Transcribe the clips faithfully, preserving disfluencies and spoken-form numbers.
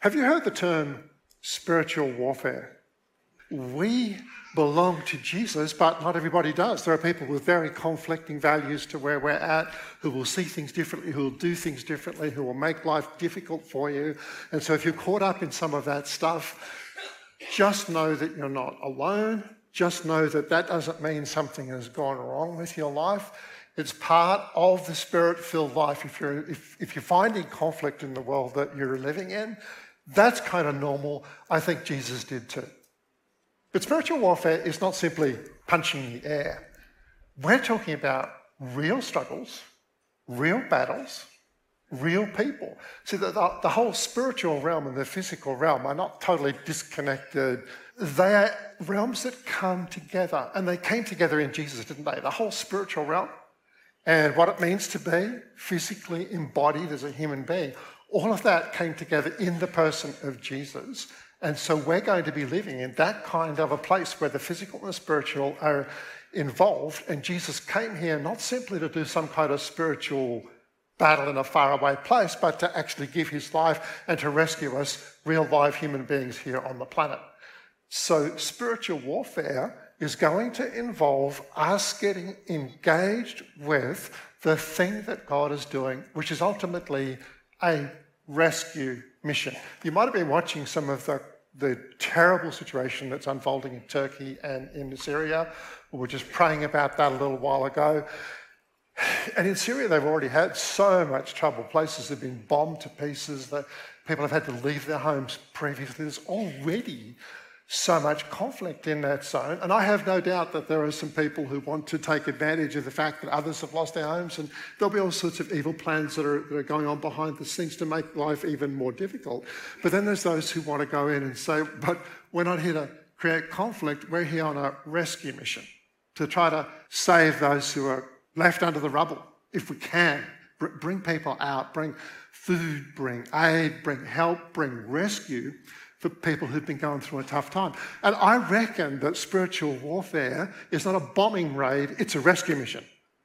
Have you heard the term spiritual warfare? We belong to Jesus, but not everybody does. There are people with very conflicting values to where we're at, who will see things differently, who will do things differently, who will make life difficult for you. And so if you're caught up in some of that stuff, just know that you're not alone. Just know that that doesn't mean something has gone wrong with your life. It's part of the spirit-filled life. If you're, if, if you're finding conflict in the world that you're living in, that's kind of normal. I think Jesus did too. But spiritual warfare is not simply punching the air. We're talking about real struggles, real battles, real people. See, the, the, the whole spiritual realm and the physical realm are not totally disconnected. They are realms that come together, and they came together in Jesus, didn't they? The whole spiritual realm and what it means to be physically embodied as a human being. All of that came together in the person of Jesus. And so we're going to be living in that kind of a place where the physical and the spiritual are involved. And Jesus came here not simply to do some kind of spiritual battle in a faraway place, but to actually give his life and to rescue us, real live human beings here on the planet. So spiritual warfare is going to involve us getting engaged with the thing that God is doing, which is ultimately a rescue mission. You might have been watching some of the, the terrible situation that's unfolding in Turkey and in Syria. We were just praying about that a little while ago. And in Syria, they've already had so much trouble. Places have been bombed to pieces. That people have had to leave their homes previously. There's already so much conflict in that zone. And I have no doubt that there are some people who want to take advantage of the fact that others have lost their homes, and there'll be all sorts of evil plans that are, that are going on behind the scenes to make life even more difficult. But then there's those who want to go in and say, but we're not here to create conflict, we're here on a rescue mission to try to save those who are left under the rubble, if we can. Br- bring people out, bring food, bring aid, bring help, bring rescue for people who've been going through a tough time. And I reckon that spiritual warfare is not a bombing raid, it's a rescue mission.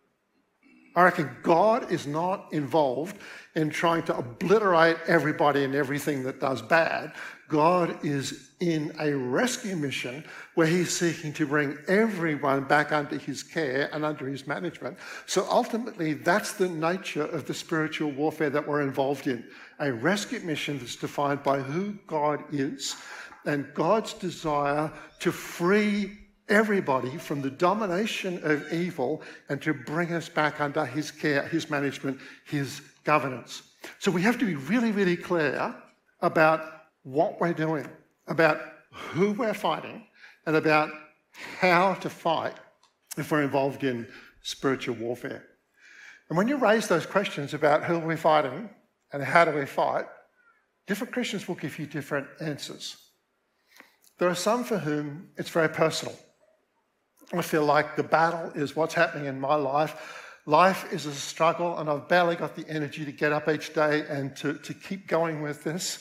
I reckon God is not involved in trying to obliterate everybody and everything that does bad. God is in a rescue mission where he's seeking to bring everyone back under his care and under his management. So ultimately, that's the nature of the spiritual warfare that we're involved in. A rescue mission that's defined by who God is and God's desire to free everybody from the domination of evil and to bring us back under his care, his management, his governance. So we have to be really, really clear about what we're doing, about who we're fighting, and about how to fight if we're involved in spiritual warfare. And when you raise those questions about who we're fighting and how do we fight, different Christians will give you different answers. There are some for whom it's very personal. I feel like the battle is what's happening in my life. Life is a struggle, and I've barely got the energy to get up each day and to, to keep going with this.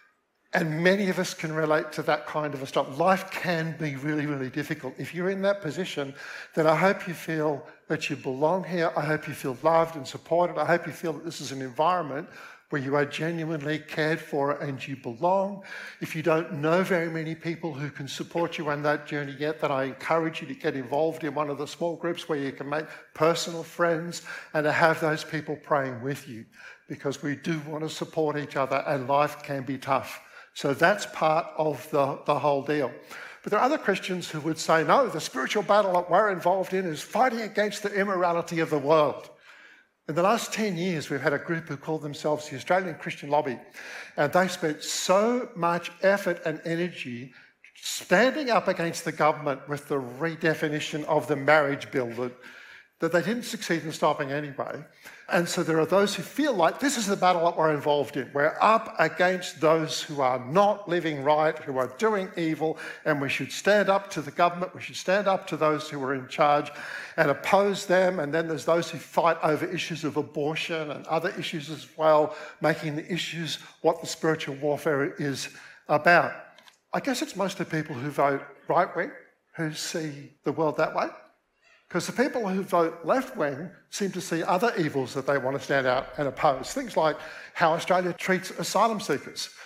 And many of us can relate to that kind of a struggle. Life can be really, really difficult. If you're in that position, then I hope you feel that you belong here. I hope you feel loved and supported. I hope you feel that this is an environment where you are genuinely cared for and you belong. If you don't know very many people who can support you on that journey yet, then I encourage you to get involved in one of the small groups where you can make personal friends and to have those people praying with you, because we do want to support each other and life can be tough. So that's part of the, the whole deal. But there are other Christians who would say, no, the spiritual battle that we're involved in is fighting against the immorality of the world. In the last ten years, we've had a group who called themselves the Australian Christian Lobby, and they spent so much effort and energy standing up against the government with the redefinition of the marriage bill that, that they didn't succeed in stopping anyway. And so there are those who feel like this is the battle that we're involved in. We're up against those who are not living right, who are doing evil, and we should stand up to the government, we should stand up to those who are in charge and oppose them. And then there's those who fight over issues of abortion and other issues as well, making the issues what the spiritual warfare is about. I guess it's mostly people who vote right-wing who see the world that way. Because the people who vote left-wing seem to see other evils that they want to stand out and oppose. Things like how Australia treats asylum seekers.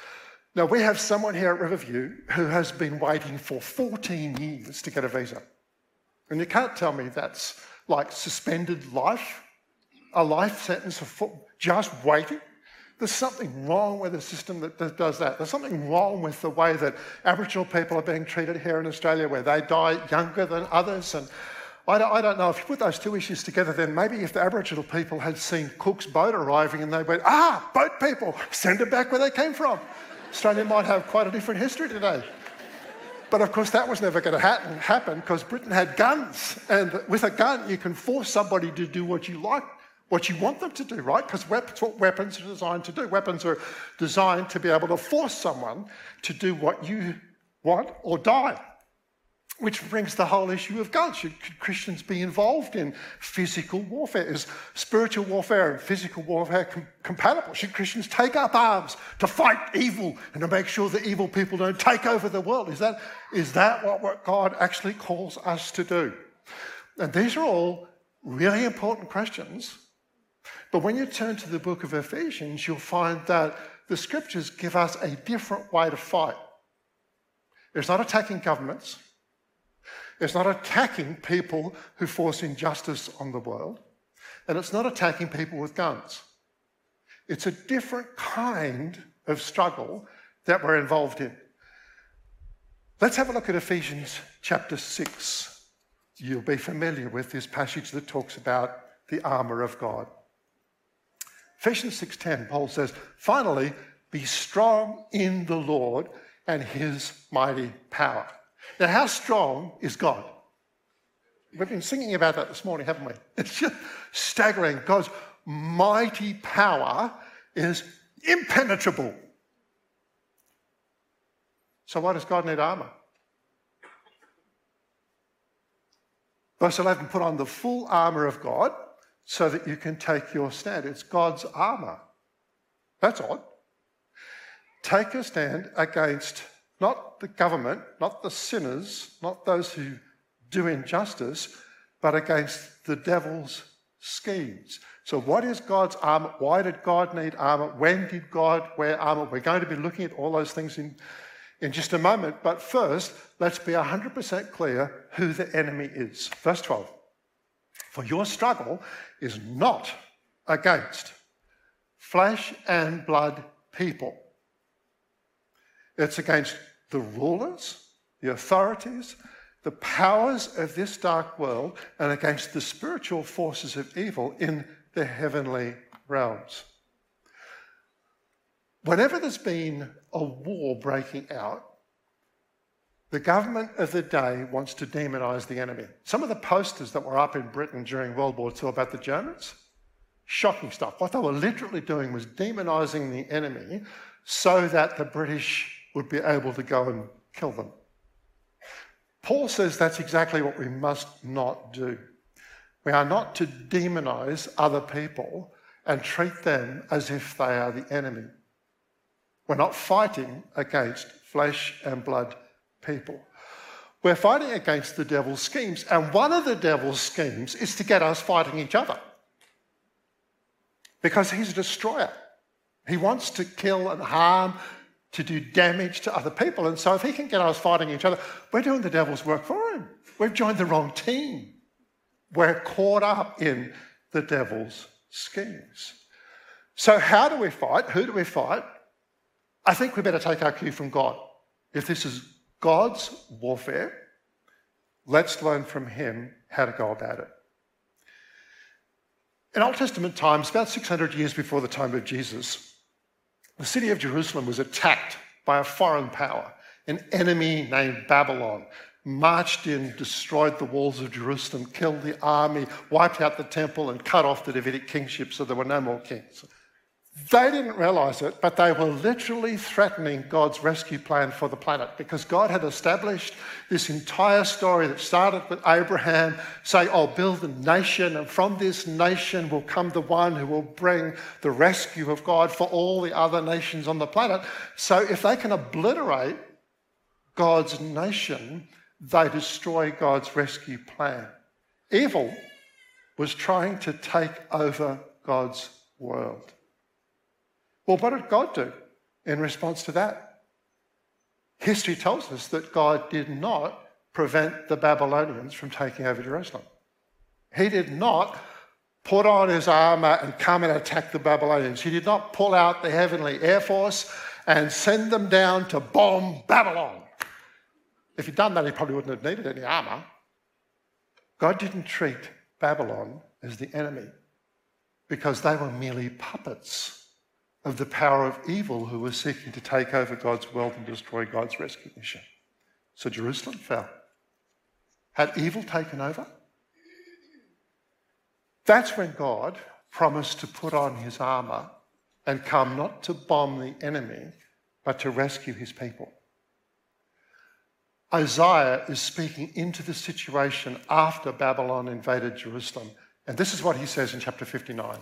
Now, we have someone here at Riverview who has been waiting for fourteen years to get a visa. And you can't tell me that's like suspended life, a life sentence of just waiting. There's something wrong with the system that does that. There's something wrong with the way that Aboriginal people are being treated here in Australia, where they die younger than others. And I don't, I don't know, if you put those two issues together, then maybe if the Aboriginal people had seen Cook's boat arriving and they went, ah, boat people, send them back where they came from, Australia might have quite a different history today. But of course that was never going to happen because Britain had guns, and with a gun you can force somebody to do what you like, what you want them to do, right? Because that's what weapons are designed to do. Weapons are designed to be able to force someone to do what you want or die. Which brings the whole issue of guns. Should Christians be involved in physical warfare? Is spiritual warfare and physical warfare com- compatible? Should Christians take up arms to fight evil and to make sure that evil people don't take over the world? Is that, is that what, what God actually calls us to do? And these are all really important questions. But when you turn to the book of Ephesians, you'll find that the scriptures give us a different way to fight. It's not attacking governments. It's not attacking people who force injustice on the world. And it's not attacking people with guns. It's a different kind of struggle that we're involved in. Let's have a look at Ephesians chapter six. You'll be familiar with this passage that talks about the armour of God. Ephesians six ten, Paul says, finally, be strong in the Lord and his mighty power. Now, how strong is God? We've been singing about that this morning, haven't we? It's just staggering. God's mighty power is impenetrable. So why does God need armour? Verse eleven, put on the full armour of God so that you can take your stand. It's God's armour. That's odd. Take a stand against not the government, not the sinners, not those who do injustice, but against the devil's schemes. So what is God's armour? Why did God need armour? When did God wear armour? We're going to be looking at all those things in, in just a moment. But first, let's be one hundred percent clear who the enemy is. Verse twelve. For your struggle is not against flesh and blood people. It's against the rulers, the authorities, the powers of this dark world, and against the spiritual forces of evil in the heavenly realms. Whenever there's been a war breaking out, the government of the day wants to demonise the enemy. Some of the posters that were up in Britain during World War Two about the Germans, shocking stuff. What they were literally doing was demonising the enemy so that the British would be able to go and kill them. Paul says that's exactly what we must not do. We are not to demonise other people and treat them as if they are the enemy. We're not fighting against flesh and blood people. We're fighting against the devil's schemes, and one of the devil's schemes is to get us fighting each other. Because he's a destroyer. He wants to kill and harm, to do damage to other people. And so if he can get us fighting each other, we're doing the devil's work for him. We've joined the wrong team. We're caught up in the devil's schemes. So how do we fight? Who do we fight? I think we better take our cue from God. If this is God's warfare, let's learn from him how to go about it. In Old Testament times, about six hundred years before the time of Jesus, the city of Jerusalem was attacked by a foreign power, an enemy named Babylon, marched in, destroyed the walls of Jerusalem, killed the army, wiped out the temple, and cut off the Davidic kingship so there were no more kings. They didn't realise it, but they were literally threatening God's rescue plan for the planet, because God had established this entire story that started with Abraham saying, I'll build a nation, and from this nation will come the one who will bring the rescue of God for all the other nations on the planet. So if they can obliterate God's nation, they destroy God's rescue plan. Evil was trying to take over God's world. Well, what did God do in response to that? history tells us that God did not prevent the Babylonians from taking over Jerusalem. He did not put on his armour and come and attack the Babylonians. He did not pull out the heavenly air force and send them down to bomb Babylon. If he'd done that, he probably wouldn't have needed any armour. God didn't treat Babylon as the enemy because they were merely puppets of the power of evil who were seeking to take over God's world and destroy God's rescue mission. So Jerusalem fell. Had evil taken over? That's when God promised to put on his armour and come not to bomb the enemy, but to rescue his people. Isaiah is speaking into the situation after Babylon invaded Jerusalem. And this is what he says in chapter fifty-nine.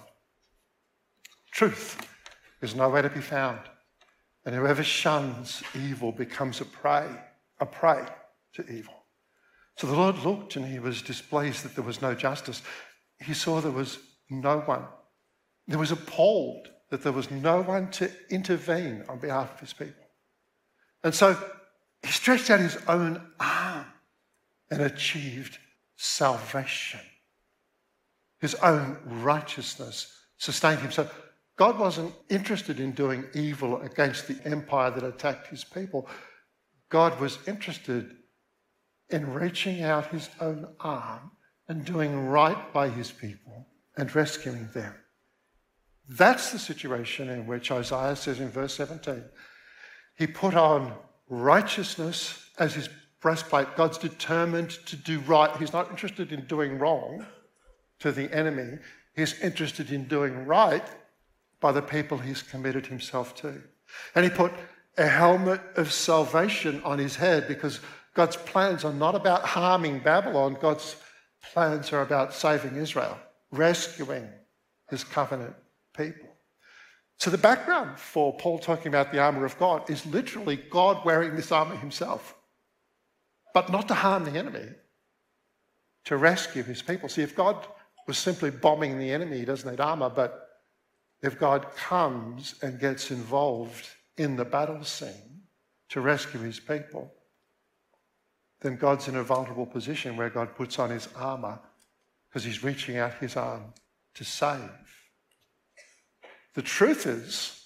Truth is nowhere to be found, and whoever shuns evil becomes a prey, a prey to evil. So the Lord looked and he was displeased that there was no justice. He saw there was no one. He was appalled that there was no one to intervene on behalf of his people. And so he stretched out his own arm and achieved salvation. His own righteousness sustained him. So God wasn't interested in doing evil against the empire that attacked his people. God was interested in reaching out his own arm and doing right by his people and rescuing them. That's the situation in which Isaiah says in verse seventeen, he put on righteousness as his breastplate. God's determined to do right. He's not interested in doing wrong to the enemy. He's interested in doing right by the people he's committed himself to. And he put a helmet of salvation on his head because God's plans are not about harming Babylon. God's plans are about saving Israel, rescuing his covenant people. So the background for Paul talking about the armour of God is literally God wearing this armour himself, but not to harm the enemy, to rescue his people. See, if God was simply bombing the enemy, he doesn't need armour, but if God comes and gets involved in the battle scene to rescue his people, then God's in a vulnerable position where God puts on his armour because he's reaching out his arm to save. The truth is,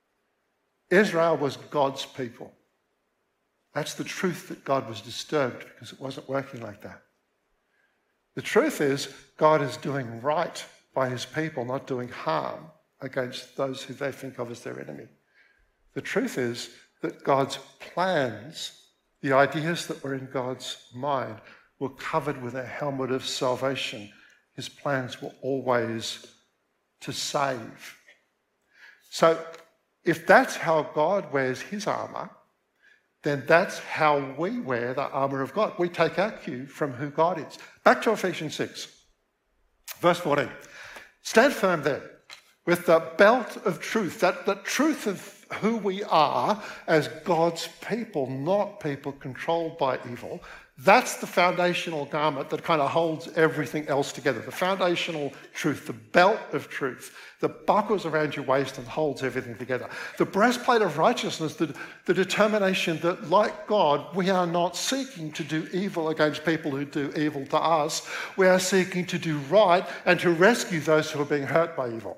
Israel was God's people. That's the truth that God was disturbed because it wasn't working like that. The truth is, God is doing right by his people, not doing harm against those who they think of as their enemy. The truth is that God's plans, the ideas that were in God's mind, were covered with a helmet of salvation. His plans were always to save. So if that's how God wears his armour, then that's how we wear the armour of God. We take our cue from who God is. Back to Ephesians six, verse fourteen. Stand firm there with the belt of truth, that the truth of who we are as God's people, not people controlled by evil. That's the foundational garment that kind of holds everything else together. The foundational truth, the belt of truth, that buckles around your waist and holds everything together. The breastplate of righteousness, the, the determination that, like God, we are not seeking to do evil against people who do evil to us. We are seeking to do right and to rescue those who are being hurt by evil.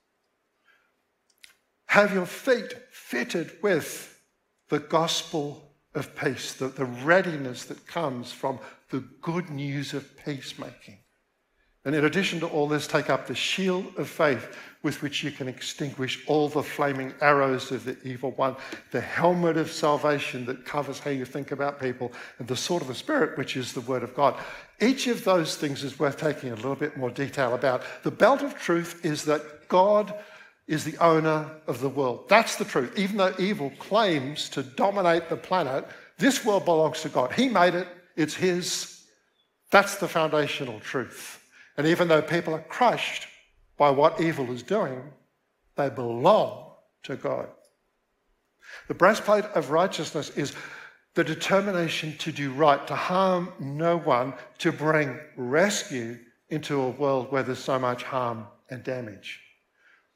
Have your feet fitted with the gospel of peace, the, the readiness that comes from the good news of peacemaking. And in addition to all this, take up the shield of faith with which you can extinguish all the flaming arrows of the evil one, the helmet of salvation that covers how you think about people, and the sword of the Spirit, which is the word of God. Each of those things is worth taking a little bit more detail about. The belt of truth is that God is the owner of the world. That's the truth. Even though evil claims to dominate the planet, this world belongs to God. He made it. It's his. That's the foundational truth. And even though people are crushed by what evil is doing, they belong to God. The breastplate of righteousness is the determination to do right, to harm no one, to bring rescue into a world where there's so much harm and damage.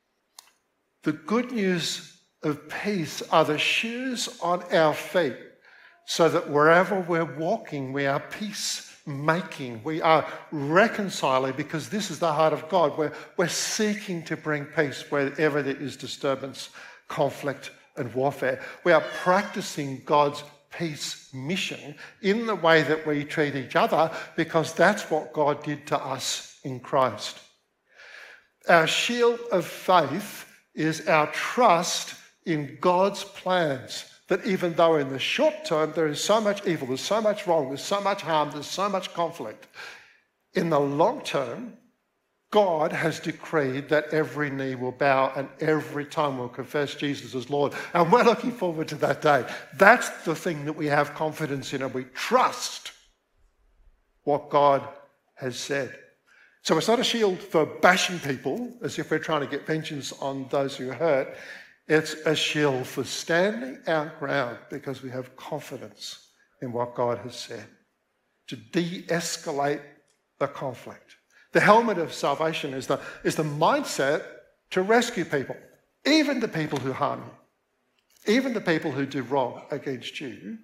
The good news of peace are the shoes on our feet so that wherever we're walking, we are peacemaking. We are reconciling, because this is the heart of God. We're, we're seeking to bring peace wherever there is disturbance, conflict, and warfare. We are practicing God's peace mission in the way that we treat each other, because that's what God did to us in Christ. Our shield of faith is our trust in God's plans, that even though in the short term there is so much evil, there's so much wrong, there's so much harm, there's so much conflict, in the long term, God has decreed that every knee will bow and every tongue will confess Jesus as Lord. And we're looking forward to that day. That's the thing that we have confidence in, and we trust what God has said. So it's not a shield for bashing people as if we're trying to get vengeance on those who hurt. It's a shield for standing our ground because we have confidence in what God has said, to de-escalate the conflict. The helmet of salvation is the, is the mindset to rescue people, even the people who harm you, even the people who do wrong against you.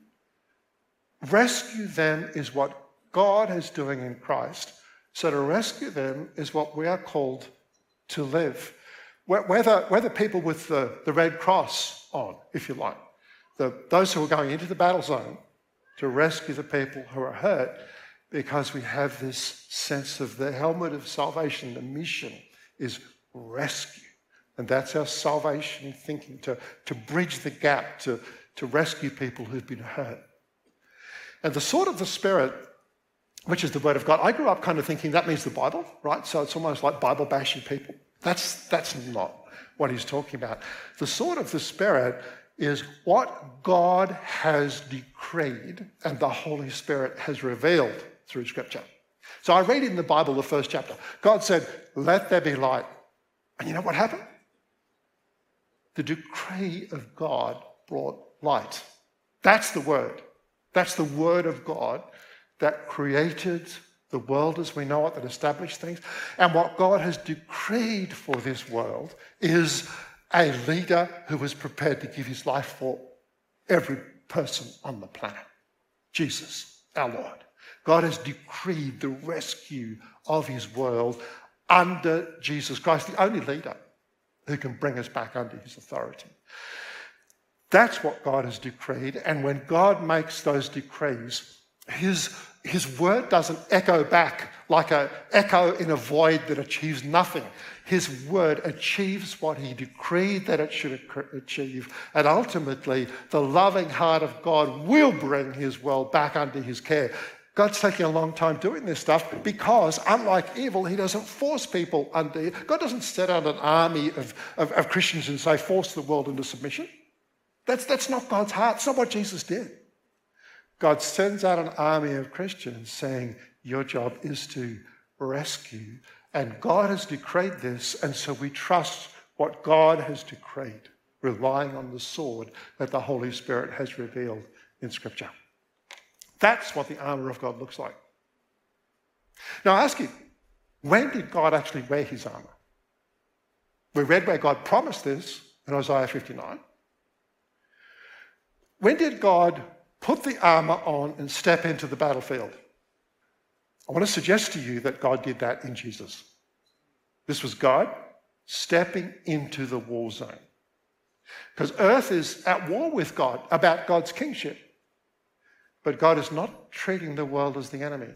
Rescue them is what God is doing in Christ. So to rescue them is what we are called to live. Whether, whether people with the, the Red Cross on, if you like, the, those who are going into the battle zone to rescue the people who are hurt, because we have this sense of the helmet of salvation. The mission is rescue. And that's our salvation thinking, to, to bridge the gap, to, to rescue people who've been hurt. And the sword of the Spirit, which is the Word of God, I grew up kind of thinking that means the Bible, right? So it's almost like Bible bashing people. That's, that's not what he's talking about. The sword of the Spirit is what God has decreed and the Holy Spirit has revealed through Scripture. So I read in the Bible the first chapter. God said, let there be light. And you know what happened? The decree of God brought light. That's the word. That's the word of God that created the world as we know it, that established things. And what God has decreed for this world is a leader who is prepared to give his life for every person on the planet. Jesus, our Lord. God has decreed the rescue of his world under Jesus Christ, the only leader who can bring us back under his authority. That's what God has decreed. And when God makes those decrees, his, his word doesn't echo back like an echo in a void that achieves nothing. His word achieves what he decreed that it should achieve. And ultimately, the loving heart of God will bring his world back under his care. God's taking a long time doing this stuff because, unlike evil, he doesn't force people under... God doesn't set out an army of, of, of Christians and say, force the world into submission. That's, that's not God's heart. It's not what Jesus did. God sends out an army of Christians saying, your job is to rescue. And God has decreed this, and so we trust what God has decreed, relying on the sword that the Holy Spirit has revealed in Scripture. That's what the armour of God looks like. Now I ask you, when did God actually wear his armour? We read where God promised this in Isaiah fifty-nine. When did God put the armour on and step into the battlefield? I want to suggest to you that God did that in Jesus. This was God stepping into the war zone. Because earth is at war with God about God's kingship. But God is not treating the world as the enemy.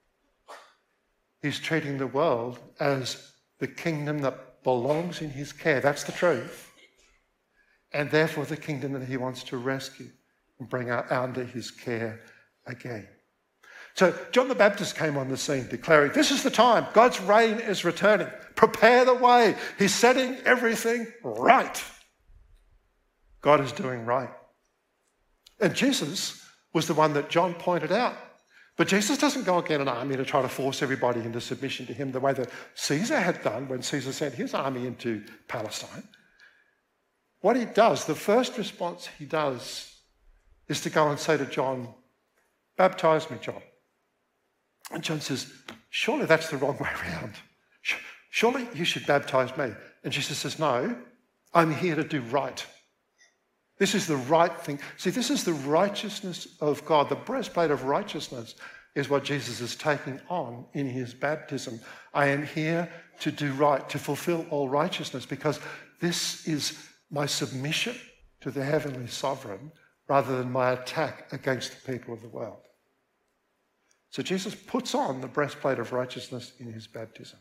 He's treating the world as the kingdom that belongs in his care. That's the truth. And therefore the kingdom that he wants to rescue and bring out under his care again. So John the Baptist came on the scene declaring, this is the time. God's reign is returning. Prepare the way. He's setting everything right. God is doing right. And Jesus was the one that John pointed out. But Jesus doesn't go and get an army to try to force everybody into submission to him the way that Caesar had done when Caesar sent his army into Palestine. What he does, the first response he does is to go and say to John, baptize me, John. And John says, surely that's the wrong way around. Surely you should baptize me. And Jesus says, no, I'm here to do right. This is the right thing. See, this is the righteousness of God. The breastplate of righteousness is what Jesus is taking on in his baptism. I am here to do right, to fulfill all righteousness, because this is my submission to the heavenly sovereign rather than my attack against the people of the world. So Jesus puts on the breastplate of righteousness in his baptism.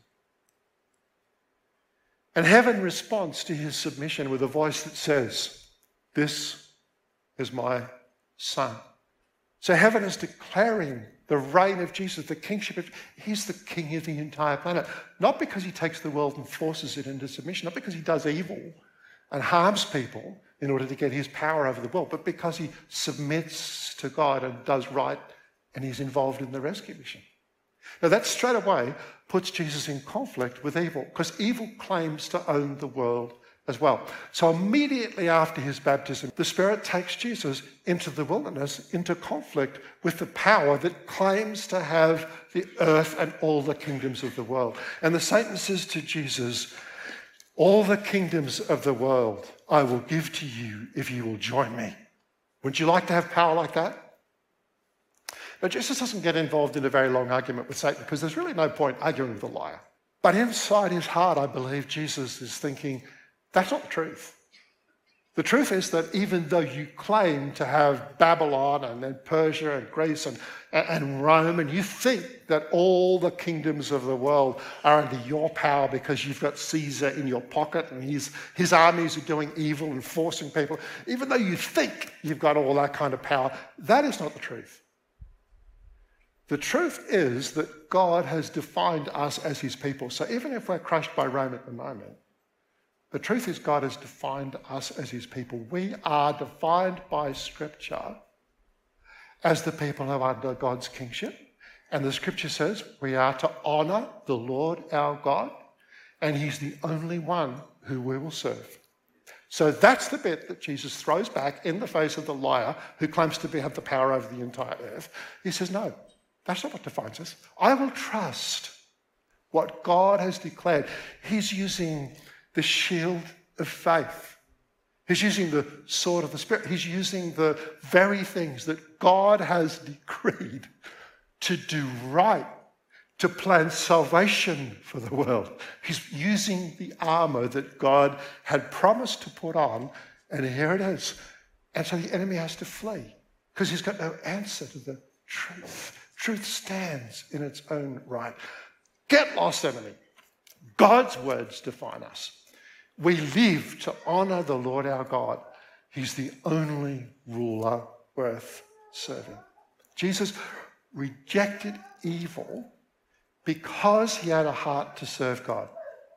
And heaven responds to his submission with a voice that says, "This is my son." So heaven is declaring the reign of Jesus, the kingship of, he's the king of the entire planet. Not because he takes the world and forces it into submission, not because he does evil and harms people in order to get his power over the world, but because he submits to God and does right, and he's involved in the rescue mission. Now that straight away puts Jesus in conflict with evil, because evil claims to own the world as well. So immediately after his baptism, the Spirit takes Jesus into the wilderness, into conflict with the power that claims to have the earth and all the kingdoms of the world. And the Satan says to Jesus, "All the kingdoms of the world I will give to you if you will join me." Would you like to have power like that? Now, Jesus doesn't get involved in a very long argument with Satan, because there's really no point arguing with a liar. But inside his heart, I believe Jesus is thinking, that's not the truth. The truth is that even though you claim to have Babylon and then Persia and Greece and, and Rome, and you think that all the kingdoms of the world are under your power because you've got Caesar in your pocket and his, his armies are doing evil and forcing people, even though you think you've got all that kind of power, that is not the truth. The truth is that God has defined us as his people. So even if we're crushed by Rome at the moment, the truth is God has defined us as his people. We are defined by Scripture as the people who are under God's kingship. And the Scripture says we are to honour the Lord our God, and he's the only one who we will serve. So that's the bit that Jesus throws back in the face of the liar who claims to be, have the power over the entire earth. He says, no, that's not what defines us. I will trust what God has declared. He's using the shield of faith. He's using the sword of the Spirit. He's using the very things that God has decreed to do right, to plan salvation for the world. He's using the armour that God had promised to put on, and here it is. And so the enemy has to flee because he's got no answer to the truth. Truth stands in its own right. Get lost, enemy. God's words define us. We live to honour the Lord our God. He's the only ruler worth serving. Jesus rejected evil because he had a heart to serve God,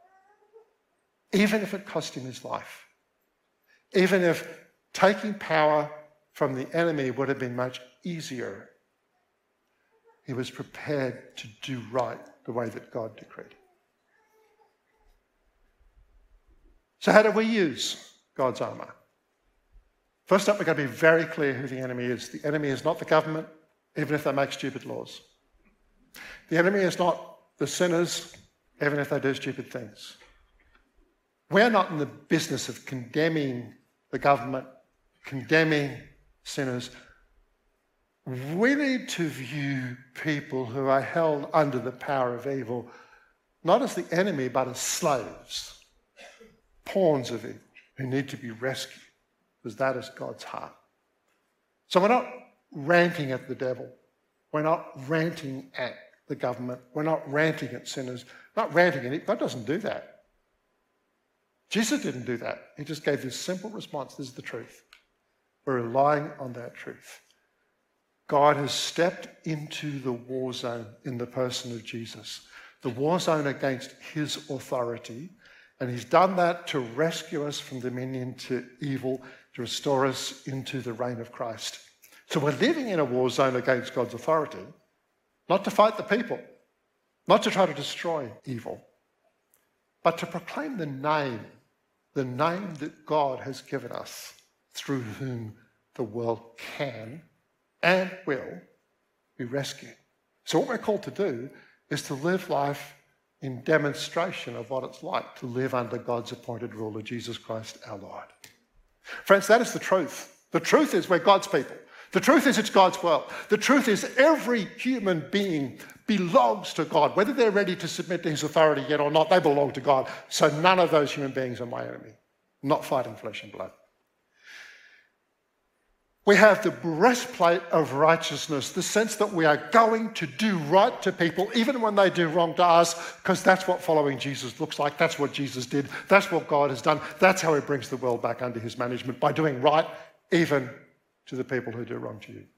even if it cost him his life. Even if taking power from the enemy would have been much easier, he was prepared to do right the way that God decreed. So how do we use God's armour? First up, we've got to be very clear who the enemy is. The enemy is not the government, even if they make stupid laws. The enemy is not the sinners, even if they do stupid things. We're not in the business of condemning the government, condemning sinners. We need to view people who are held under the power of evil not as the enemy, but as slaves, pawns of it, who need to be rescued, because that is God's heart. So we're not ranting at the devil. We're not ranting at the government. We're not ranting at sinners. We're not ranting at it. God doesn't do that. Jesus didn't do that. He just gave this simple response. This is the truth. We're relying on that truth. God has stepped into the war zone in the person of Jesus, the war zone against his authority. And he's done that to rescue us from dominion to evil, to restore us into the reign of Christ. So we're living in a war zone against God's authority, not to fight the people, not to try to destroy evil, but to proclaim the name, the name that God has given us, through whom the world can and will be rescued. So what we're called to do is to live life in demonstration of what it's like to live under God's appointed ruler, Jesus Christ our Lord. Friends, that is the truth. The truth is we're God's people. The truth is it's God's world. The truth is every human being belongs to God. Whether they're ready to submit to his authority yet or not, they belong to God. So none of those human beings are my enemy. I'm not fighting flesh and blood. We have the breastplate of righteousness, the sense that we are going to do right to people, even when they do wrong to us, because that's what following Jesus looks like. That's what Jesus did. That's what God has done. That's how he brings the world back under his management, by doing right even to the people who do wrong to you.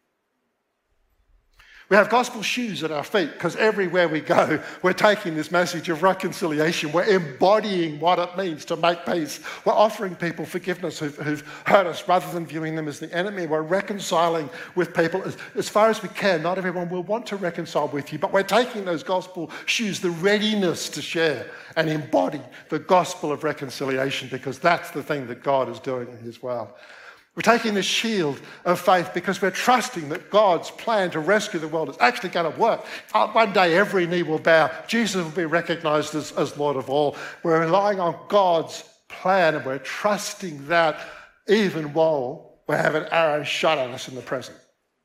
We have gospel shoes at our feet because everywhere we go, we're taking this message of reconciliation. We're embodying what it means to make peace. We're offering people forgiveness who've, who've hurt us rather than viewing them as the enemy. We're reconciling with people as, as far as we can. Not everyone will want to reconcile with you, but we're taking those gospel shoes, the readiness to share and embody the gospel of reconciliation, because that's the thing that God is doing in his world. We're taking the shield of faith because we're trusting that God's plan to rescue the world is actually going to work. One day every knee will bow. Jesus will be recognized as, as Lord of all. We're relying on God's plan, and we're trusting that even while we have an arrow shot at us in the present.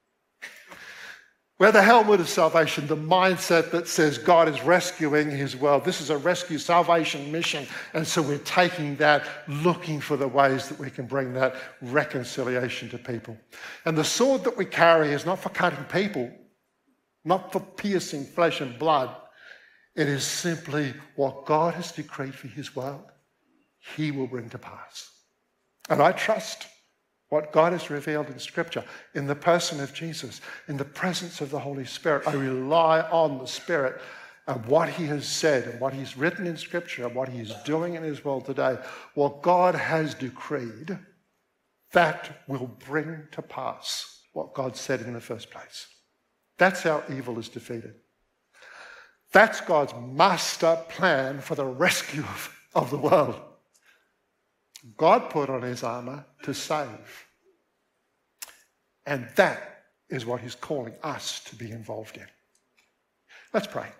We're the helmet of salvation, the mindset that says God is rescuing his world. This is a rescue salvation mission. And so we're taking that, looking for the ways that we can bring that reconciliation to people. And the sword that we carry is not for cutting people, not for piercing flesh and blood. It is simply what God has decreed for his world, he will bring to pass. And I trust what God has revealed in Scripture, in the person of Jesus, in the presence of the Holy Spirit. I rely on the Spirit and what he has said and what he's written in Scripture and what he's doing in his world today. What God has decreed, that will bring to pass what God said in the first place. That's how evil is defeated. That's God's master plan for the rescue of, of the world. God put on his armour to save. And that is what he's calling us to be involved in. Let's pray.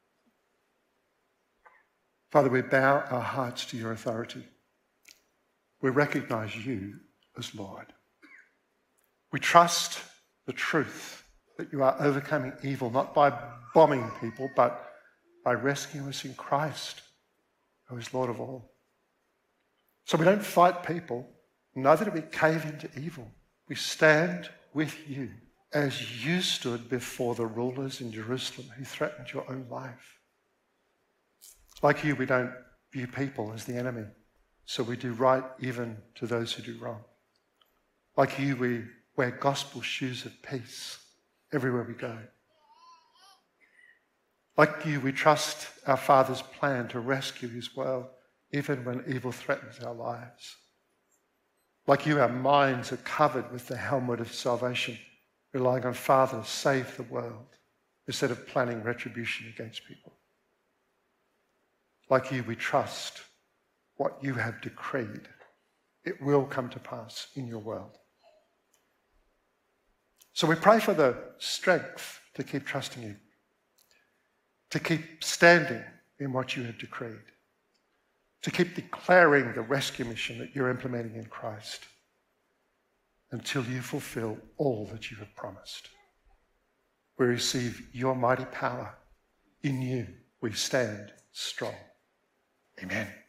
Father, we bow our hearts to your authority. We recognise you as Lord. We trust the truth that you are overcoming evil, not by bombing people, but by rescuing us in Christ, who is Lord of all. So we don't fight people, neither do we cave into evil. We stand with you as you stood before the rulers in Jerusalem who threatened your own life. Like you, we don't view people as the enemy, so we do right even to those who do wrong. Like you, we wear gospel shoes of peace everywhere we go. Like you, we trust our Father's plan to rescue his world, even when evil threatens our lives. Like you, our minds are covered with the helmet of salvation, relying on Father to save the world instead of planning retribution against people. Like you, we trust what you have decreed. It will come to pass in your world. So we pray for the strength to keep trusting you, to keep standing in what you have decreed, to keep declaring the rescue mission that you're implementing in Christ until you fulfill all that you have promised. We receive your mighty power. In you we stand strong. Amen.